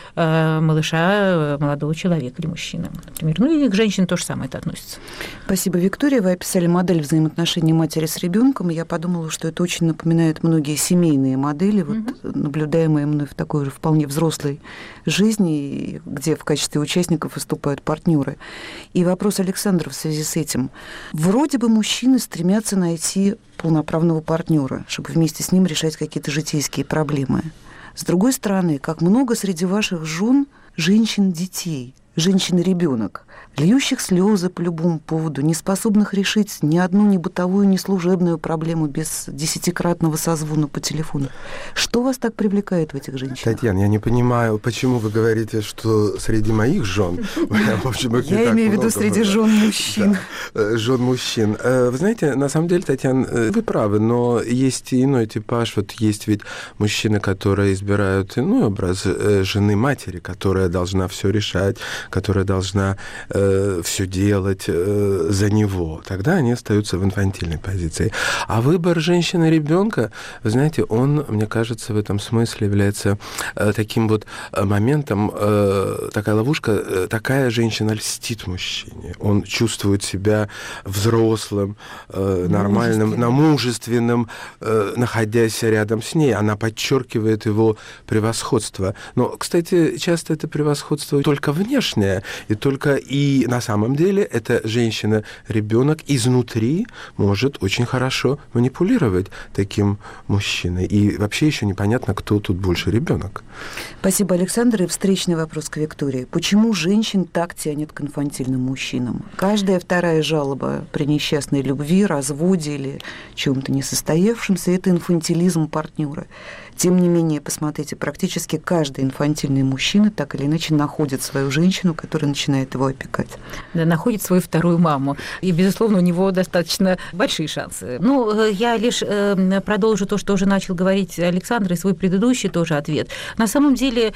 малыша, молодого человека или мужчины, например. Ну и к женщине тоже самое это относится. Спасибо, Виктория. Вы описали модель взаимоотношений матери с ребенком, и я подумала, что это очень напоминает многие семейные модели, вот, наблюдаемые мной в такой же вполне взрослой жизни, где в качестве участников выступают партнеры. И вопрос Александра в связи с этим. Вроде бы мужчины стремятся найти полноправного партнера, чтобы вместе с ним решать какие-то житейские проблемы. С другой стороны, как много среди ваших жен женщин-детей, женщин-ребенок, льющих слезы по любому поводу, не способных решить ни одну ни бытовую, ни служебную проблему без 10-кратного созвона по телефону. Что вас так привлекает в этих женщинах? Татьяна, я не понимаю, почему вы говорите, что среди моих жен... Я имею в виду среди жен мужчин. Жен мужчин. Вы знаете, на самом деле, Татьяна, вы правы, но есть иной типаж. Вот есть ведь мужчины, которые избирают иной образ жены-матери, которая должна все решать, которая должна все делать за него. Тогда они остаются в инфантильной позиции. А выбор женщины-ребенка, вы знаете, он, мне кажется, в этом смысле является таким вот моментом, такая ловушка, такая женщина льстит мужчине. Он чувствует себя взрослым, нормальным, мужественным, находясь рядом с ней. Она подчеркивает его превосходство. Но, кстати, часто это превосходство только внешнее, и на самом деле эта женщина-ребенок изнутри может очень хорошо манипулировать таким мужчиной. И вообще еще непонятно, кто тут больше ребенок. Спасибо, Александр. И встречный вопрос к Виктории. Почему женщин так тянет к инфантильным мужчинам? Каждая вторая жалоба при несчастной любви, разводе или чем-то несостоявшемся – это инфантилизм партнера. Тем не менее, посмотрите, практически каждый инфантильный мужчина так или иначе находит свою женщину, которая начинает его опекать. Да, находит свою вторую маму. И, безусловно, у него достаточно большие шансы. Ну, я лишь продолжу то, что уже начал говорить Александр, и свой предыдущий тоже ответ. На самом деле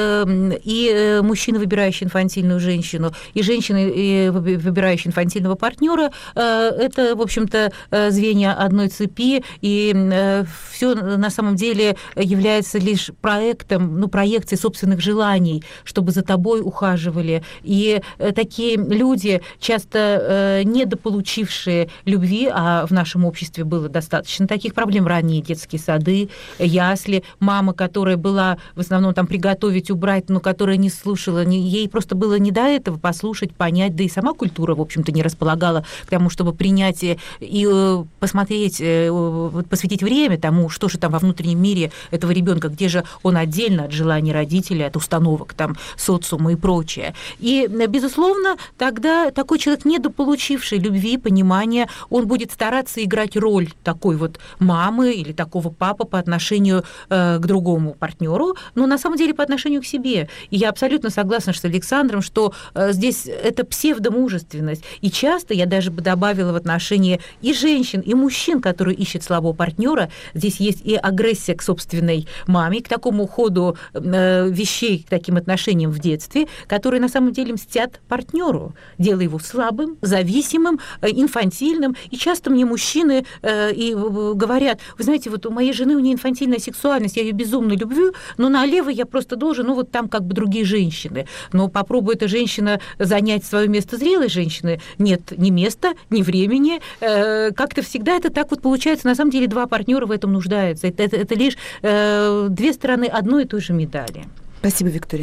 и мужчина, выбирающий инфантильную женщину, и женщина, выбирающая инфантильного партнера, это, в общем-то, звенья одной цепи, и все на самом деле является лишь проектом, проекцией собственных желаний, чтобы за тобой ухаживали. И такие люди, часто недополучившие любви, а в нашем обществе было достаточно таких проблем, ранние детские сады, ясли, мама, которая была в основном там приготовить, убрать, но которая не слушала, ей просто было не до этого послушать, понять, да и сама культура, в общем-то, не располагала к тому, чтобы принять и посмотреть, посвятить время тому, что же там во внутреннем мире этого ребенка, где же он отдельно от желаний родителей, от установок там социума и прочее. И, безусловно, тогда такой человек, недополучивший любви, понимания, он будет стараться играть роль такой вот мамы или такого папы по отношению к другому партнеру, но на самом деле по отношению к себе. И я абсолютно согласна с Александром, что здесь это псевдомужественность. И часто, я даже бы добавила в отношении и женщин, и мужчин, которые ищут слабого партнера, здесь есть и агрессия к собственной маме, к такому ходу вещей, к таким отношениям в детстве, которые на самом деле мстят партнеру, делая его слабым, зависимым, инфантильным. И часто мне мужчины и говорят: вы знаете, вот у моей жены, у нее инфантильная сексуальность, я ее безумно люблю, но налево я просто должен, вот там как бы другие женщины. Но попробуй эта женщина занять свое место зрелой женщины, нет ни места, ни времени. Как-то всегда это так вот получается. На самом деле два партнера в этом нуждаются. Это лишь две стороны одной и той же медали. Спасибо, Виктория.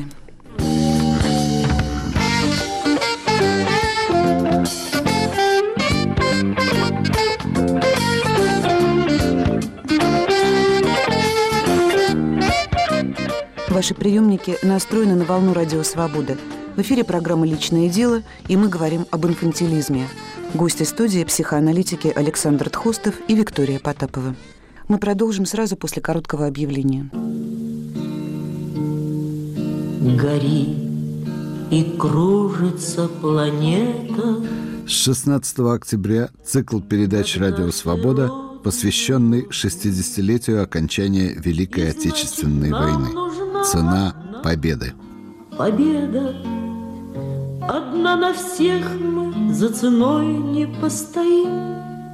Ваши приемники настроены на волну Радио Свобода. В эфире программа «Личное дело», и мы говорим об инфантилизме. Гости студии – психоаналитики Александр Тхостов и Виктория Потапова. Мы продолжим сразу после короткого объявления. Горит и кружится планета. С 16 октября цикл передач «Радио Свобода», посвященный 60-летию окончания Великой Отечественной войны. Цена победы. Победа одна на всех, мы за ценой не постоим.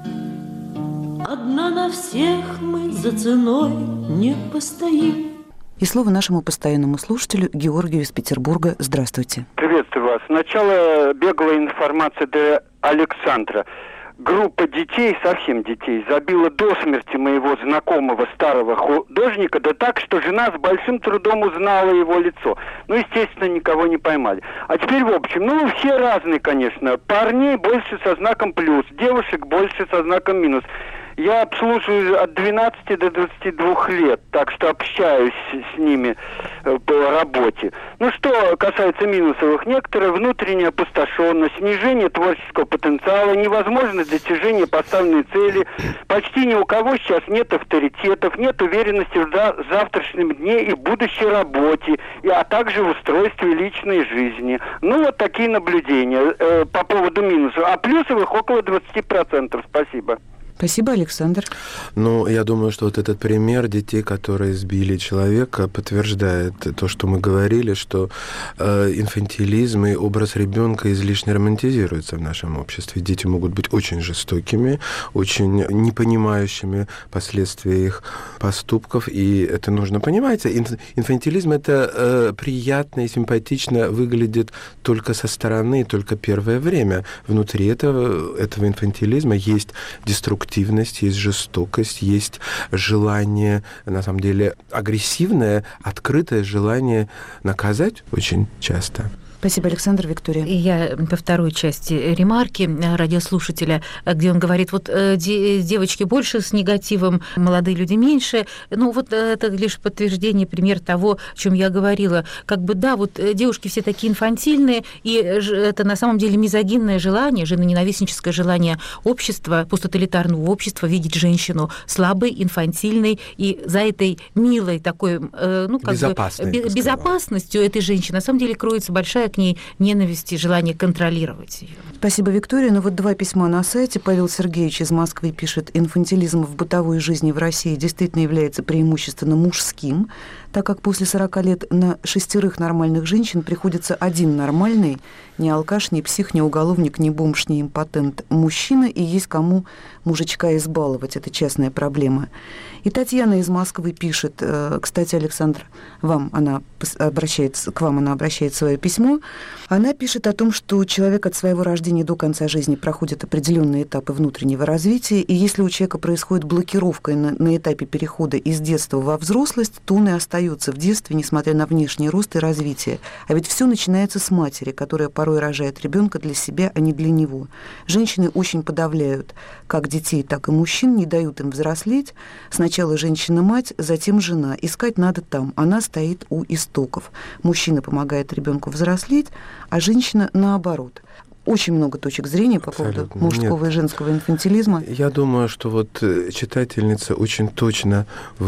Одна на всех, мы за ценой не постоим. И слово нашему постоянному слушателю Георгию из Петербурга. Здравствуйте. Приветствую вас. Сначала беглая информация для Александра. Группа детей, совсем детей, забила до смерти моего знакомого старого художника, да так, что жена с большим трудом узнала его лицо. Естественно, никого не поймали. А теперь, в общем, все разные, конечно. Парней больше со знаком плюс, девушек больше со знаком минус. Я обслуживаю от 12 до 22 лет, так что общаюсь с ними по работе. Что касается минусовых, некоторая внутренняя опустошенность, снижение творческого потенциала, невозможность достижения поставленной цели. Почти ни у кого сейчас нет авторитетов, нет уверенности в завтрашнем дне и будущей работе, а также в устройстве личной жизни. Вот такие наблюдения по поводу минусов. А плюсовых около 20%. Спасибо. Спасибо, Александр. Ну, я думаю, что вот этот пример детей, которые сбили человека, подтверждает то, что мы говорили, что инфантилизм и образ ребенка излишне романтизируется в нашем обществе. Дети могут быть очень жестокими, очень не понимающими последствий их поступков, и это нужно понимать. Инфантилизм — это приятно и симпатично выглядит только со стороны, только первое время. Внутри этого инфантилизма есть деструктивность, есть жестокость, есть желание, на самом деле, агрессивное, открытое желание наказать очень часто. Спасибо, Александр. Виктория. Я по второй части ремарки радиослушателя, где он говорит, вот девочки больше с негативом, молодые люди меньше. Ну, вот это лишь подтверждение, пример того, о чем я говорила. Как бы, да, вот девушки все такие инфантильные, и это на самом деле мизогинное желание, женоненавистническое желание общества, посттоталитарного общества видеть женщину слабой, инфантильной, и за этой милой такой, ну, как бы, безопасностью этой женщины на самом деле кроется большая к ней ненависть и желание контролировать ее. Спасибо, Виктория. Ну вот 2 письма на сайте. Павел Сергеевич из Москвы пишет: инфантилизм в бытовой жизни в России действительно является преимущественно мужским, так как после 40 лет на 6 нормальных женщин приходится 1 нормальный, не алкаш, не псих, не уголовник, не бомж, не импотент мужчина, и есть кому мужичка избаловать. Это частная проблема. И Татьяна из Москвы пишет, кстати, Александр, к вам она обращает свое письмо. Она пишет о том, что человек от своего рождения до конца жизни проходит определенные этапы внутреннего развития, и если у человека происходит блокировка на этапе перехода из детства во взрослость, то он и остается в детстве, несмотря на внешний рост и развитие. А ведь все начинается с матери, которая порой рожает ребенка для себя, а не для него. Женщины очень подавляют как детей, так и мужчин, не дают им взрослеть. Сначала женщина-мать, затем жена. Искать надо там. Она стоит у истоков. Мужчина помогает ребенку взрослеть, а женщина наоборот. Очень много точек зрения по поводу мужского и женского инфантилизма. Я думаю, что вот читательница очень точно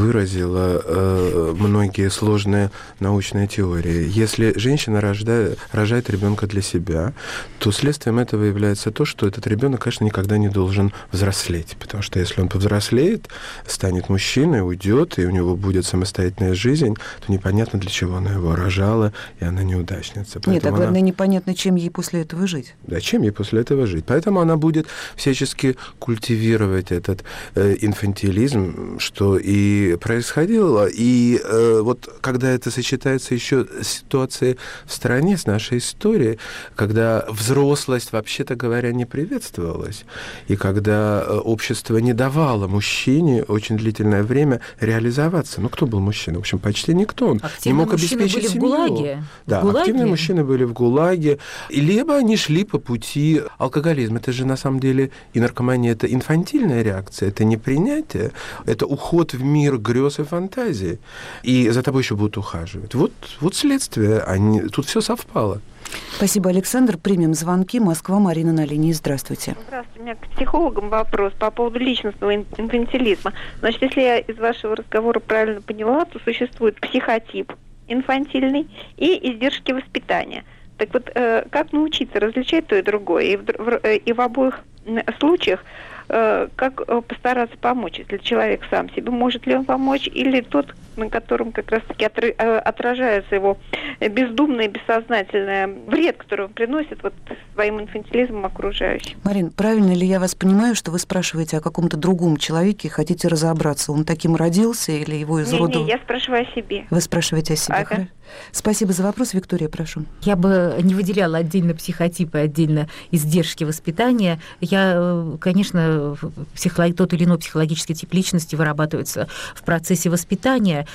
выразила многие сложные научные теории. Если женщина рожает ребенка для себя, то следствием этого является то, что этот ребенок, конечно, никогда не должен взрослеть. Потому что если он повзрослеет, станет мужчиной, уйдет, и у него будет самостоятельная жизнь, то непонятно, для чего она его рожала, и она неудачница. Нет, а главное, непонятно, чем ей после этого жить. Зачем ей после этого жить? Поэтому она будет всячески культивировать этот инфантилизм, что и происходило. И вот когда это сочетается еще с ситуацией в стране, с нашей историей, когда взрослость, вообще-то говоря, не приветствовалась, и когда общество не давало мужчине очень длительное время реализоваться. Ну, кто был мужчина? В общем, почти никто. Он не мог обеспечить семью. Были в ГУЛАГе. Да, активные мужчины были в ГУЛАГе. Либо они шли по пути алкоголизма. Это же на самом деле и наркомания — это инфантильная реакция, это не принятие, это уход в мир грез и фантазий. И за тобой еще будут ухаживать. Вот следствие. Тут все совпало. Спасибо, Александр. Примем звонки. Москва, Марина на линии. Здравствуйте. Здравствуйте. У меня к психологам вопрос по поводу личностного инфантилизма. Значит, если я из вашего разговора правильно поняла, то существует психотип инфантильный и издержки воспитания. Так вот, как научиться различать то и другое? И в обоих случаях как постараться помочь, если человек сам себе, может ли он помочь, или тот, на котором как раз-таки отражается его бездумное, бессознательное вред, который он приносит вот своим инфантилизмом окружающим. Марин, правильно ли я вас понимаю, что вы спрашиваете о каком-то другом человеке и хотите разобраться, он таким родился или его изуродовал? Не, я спрашиваю о себе. Вы спрашиваете о себе, ага. Спасибо за вопрос. Виктория, прошу. Я бы не выделяла отдельно психотипы, отдельно издержки воспитания. Я, конечно, тот или иной психологический тип личности вырабатывается в процессе воспитания.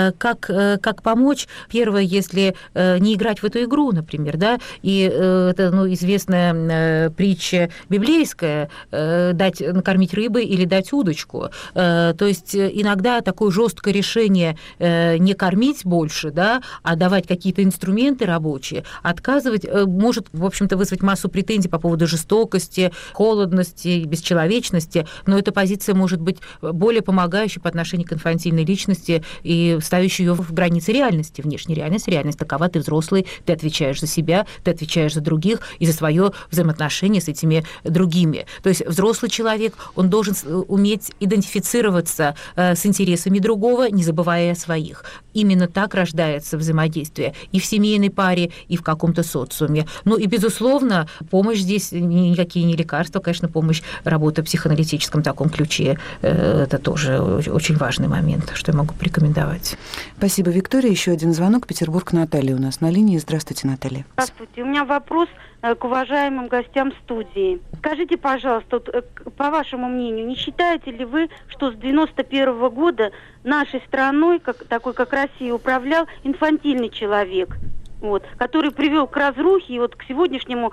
Как помочь? Первое, если не играть в эту игру, например, да, и это известная притча библейская, накормить рыбой или дать удочку. То есть иногда такое жесткое решение не кормить больше, да, а давать какие-то инструменты рабочие, отказывать может, в общем-то, вызвать массу претензий по поводу жестокости, холодности, бесчеловечности человечности, но эта позиция может быть более помогающей по отношению к инфантильной личности и ставящей ее в границы реальности, внешней реальности. Реальность такова: ты взрослый, ты отвечаешь за себя, ты отвечаешь за других и за свое взаимоотношение с этими другими. То есть взрослый человек, он должен уметь идентифицироваться с интересами другого, не забывая о своих. Именно так рождается взаимодействие и в семейной паре, и в каком-то социуме. Ну и, безусловно, помощь здесь никакие не лекарства, конечно, помощь, работа в психоаналитическом таком ключе, это тоже очень важный момент, что я могу порекомендовать. Спасибо, Виктория. Еще один звонок. Петербург, Наталья у нас на линии. Здравствуйте, Наталья. Здравствуйте. У меня вопрос к уважаемым гостям студии. Скажите, пожалуйста, по вашему мнению, не считаете ли вы, что с 91 года нашей страной, такой как Россия, управлял инфантильный человек, который привел к разрухе и к сегодняшней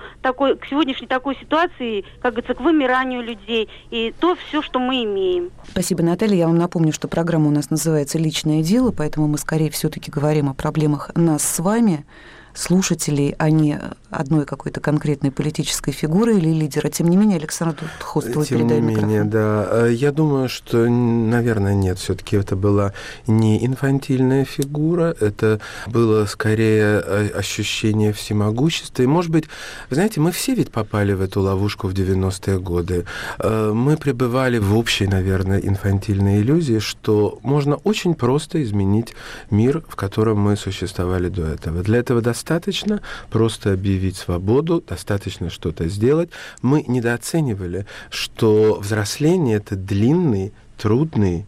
такой ситуации, как говорится, к вымиранию людей, и то все, что мы имеем? Спасибо, Наталья. Я вам напомню, что программа у нас называется «Личное дело», поэтому мы скорее все-таки говорим о проблемах нас с вами, слушателей, а не одной какой-то конкретной политической фигуры или лидера. Тем не менее, Александр Хостовой передает микрофон. Тем не менее, да. Я думаю, что, наверное, нет. Все-таки это была не инфантильная фигура, это было скорее ощущение всемогущества. И, может быть, вы знаете, мы все ведь попали в эту ловушку в 90-е годы. Мы пребывали в общей, наверное, инфантильной иллюзии, что можно очень просто изменить мир, в котором мы существовали до этого. Для этого достаточно просто объявить свободу, достаточно что-то сделать. Мы недооценивали, что взросление — это длинный, трудный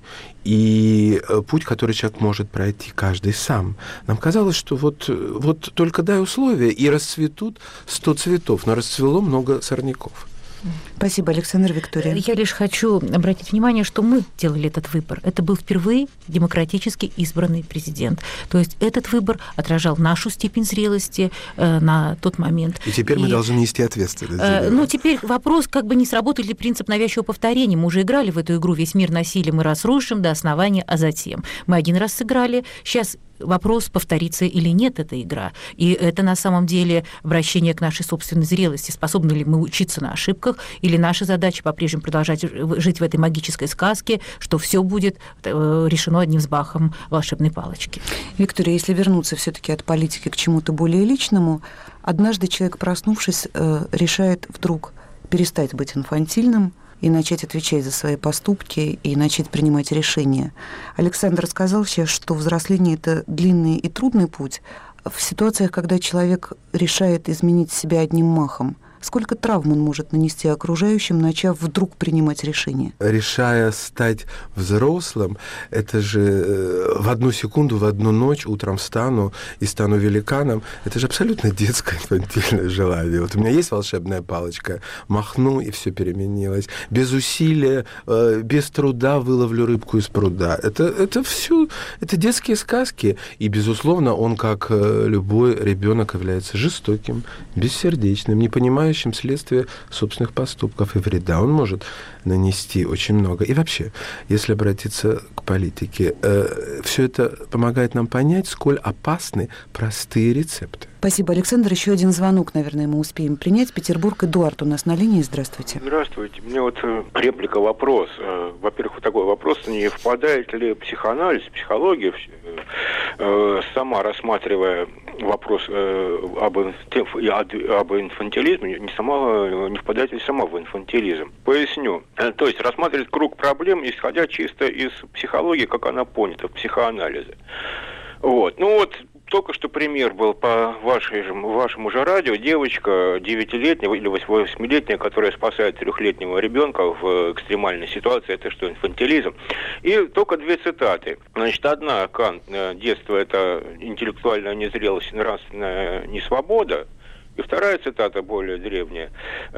и путь, который человек может пройти каждый сам. Нам казалось, что вот только дай условия, и расцветут 100 цветов, но расцвело много сорняков. Спасибо, Александр. Виктория. Я лишь хочу обратить внимание, что мы делали этот выбор. Это был впервые демократически избранный президент. То есть этот выбор отражал нашу степень зрелости на тот момент. И теперь мы должны нести ответственность. Ну, теперь вопрос, не сработает ли принцип навязчивого повторения. Мы уже играли в эту игру «Весь мир насилия мы разрушим до основания, а затем». Мы один раз сыграли, сейчас вопрос, повторится или нет эта игра. И это на самом деле обращение к нашей собственной зрелости. Способны ли мы учиться на ошибках, или наша задача по-прежнему продолжать жить в этой магической сказке, что все будет решено одним взмахом волшебной палочки. Виктория, если вернуться все-таки от политики к чему-то более личному, однажды человек, проснувшись, решает вдруг перестать быть инфантильным и начать отвечать за свои поступки, и начать принимать решения. Александр сказал сейчас, что взросление – это длинный и трудный путь. В ситуациях, когда человек решает изменить себя одним махом, сколько травм он может нанести окружающим, начав вдруг принимать решения? Решая стать взрослым, это же в одну секунду, в одну ночь утром встану и стану великаном. Это же абсолютно детское инфантильное желание. Вот у меня есть волшебная палочка, махну, и все переменилось. Без усилия, без труда выловлю рыбку из пруда. Это все, это детские сказки. И, безусловно, он, как любой ребенок, является жестоким, бессердечным, не понимающим следствие собственных поступков, и вреда он может нанести очень много. И вообще, если обратиться к политике, все это помогает нам понять, сколь опасны простые рецепты. Спасибо, Александр. Еще один звонок, наверное, мы успеем принять. Петербург, Эдуард у нас на линии. Здравствуйте. Здравствуйте. Мне реплика, вопрос. Во-первых, такой вопрос: не впадает ли психоанализ, психология, сама рассматривая вопрос об инфантилизме, не впадает ли сама в инфантилизм? Поясню. То есть рассматривать круг проблем, исходя чисто из психологии, как она понята в психоанализе. Только что пример был по вашему же радио. Девочка 9-летняя или 8-летняя, которая спасает 3-летнего ребенка в экстремальной ситуации. Это что, инфантилизм? И только 2 цитаты. Значит, одна: Кант, детство – это интеллектуальная незрелость, нравственная несвобода. И вторая цитата, более древняя.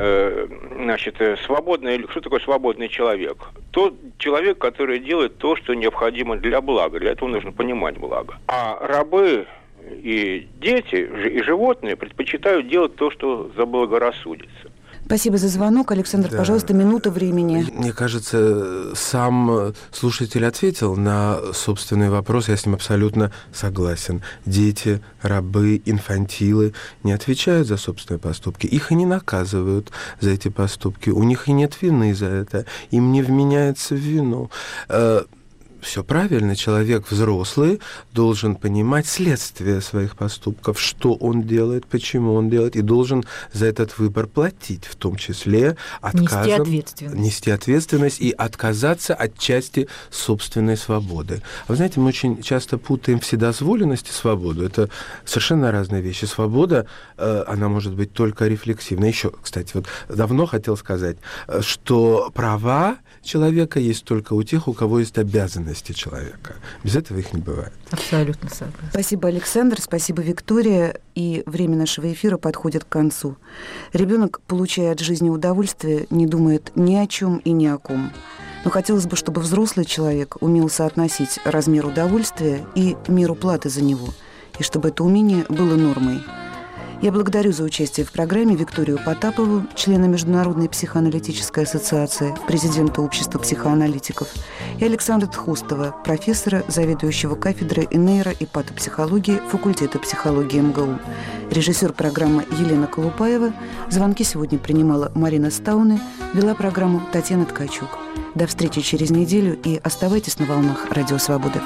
Что такое свободный человек? Тот человек, который делает то, что необходимо для блага. Для этого нужно понимать благо. А рабы и дети, и животные предпочитают делать то, что заблагорассудится. Спасибо за звонок. Александр, Да. пожалуйста, минута времени. Мне кажется, сам слушатель ответил на собственный вопрос. Я с ним абсолютно согласен. Дети, рабы, инфантилы не отвечают за собственные поступки. Их и не наказывают за эти поступки. У них и нет вины за это. Им не вменяется в вину. Все правильно, человек взрослый должен понимать следствие своих поступков, что он делает, почему он делает, и должен за этот выбор платить, в том числе отказом, нести ответственность и отказаться от части собственной свободы. Вы знаете, мы очень часто путаем вседозволенность и свободу. Это совершенно разные вещи. Свобода, она может быть только рефлексивной. Еще, кстати, вот давно хотел сказать, что права человека есть только у тех, у кого есть обязанности человека. Без этого их не бывает. Абсолютно согласна. Спасибо, Александр, спасибо, Виктория. И время нашего эфира подходит к концу. Ребенок, получая от жизни удовольствие, не думает ни о чем и ни о ком. Но хотелось бы, чтобы взрослый человек умел соотносить размер удовольствия и меру платы за него, и чтобы это умение было нормой. Я благодарю за участие в программе Викторию Потапову, члена Международной психоаналитической ассоциации, президента Общества психоаналитиков, и Александра Тхустова, профессора, заведующего кафедрой нейро- и патопсихологии факультета психологии МГУ. Режиссер программы Елена Колупаева. Звонки сегодня принимала Марина Стауне, вела программу Татьяна Ткачук. До встречи через неделю и оставайтесь на волнах Радио Свобода.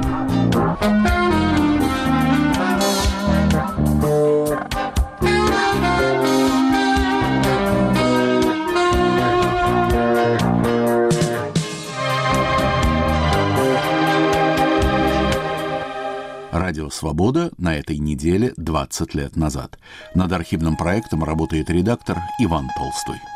Радио «Свобода» на этой неделе 20 лет назад. Над архивным проектом работает редактор Иван Толстой.